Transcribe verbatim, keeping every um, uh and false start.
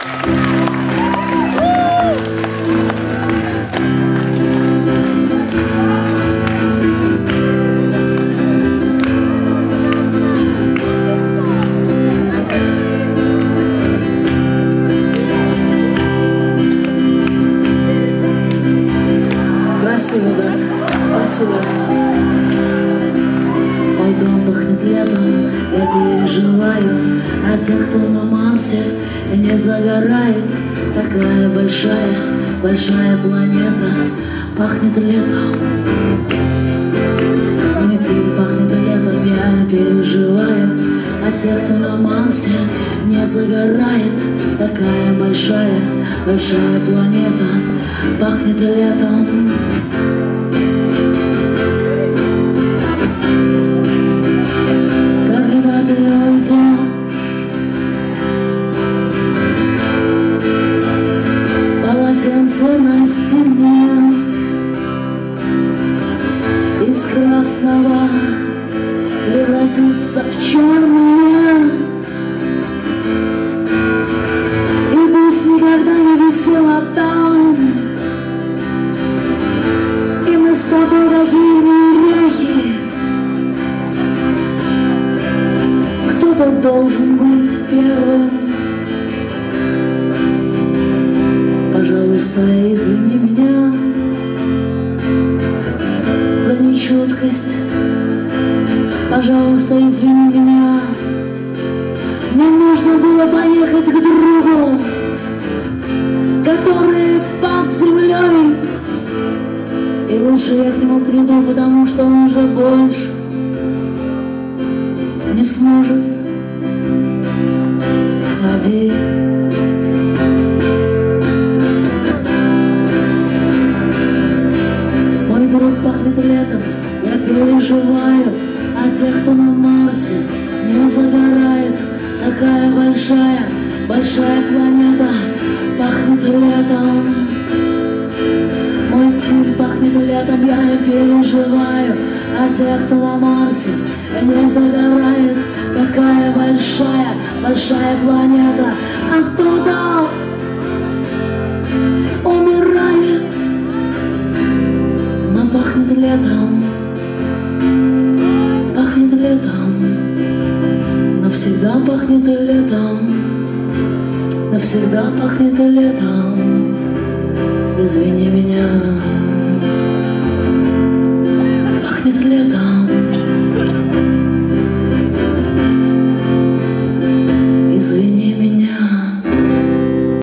Спасибо, да, спасибо. Мой дом пахнет летом, я переживаю о тех, кто на Марсе не загорает. Такая большая, большая планета пахнет летом. Мой день пахнет летом, я переживаю о тех, кто на Марсе не загорает. Такая большая, большая планета пахнет летом. Когда ты уйдешь, полотенце на стене из красного превратится в черное, и пусть никогда не висела там, и мы с тобой такие неряхи. Кто-то должен быть первым. Пожалуйста, извини меня за нечуткость. Пожалуйста, извини меня. Мне нужно было поехать к другу, который под землей. И лучше я к нему приду, потому что он уже больше не сможет ходить. Мой друг пахнет летом, я переживаю о тех, кто на Марсе не загорает. Такая большая, большая планета пахнет летом. Мой тип пахнет летом, я переживаю о тех, кто на Марсе не загорает. Такая большая, большая планета, а кто-то умирает. Но пахнет летом, пахнет летом, навсегда пахнет летом, навсегда пахнет летом. Извини меня.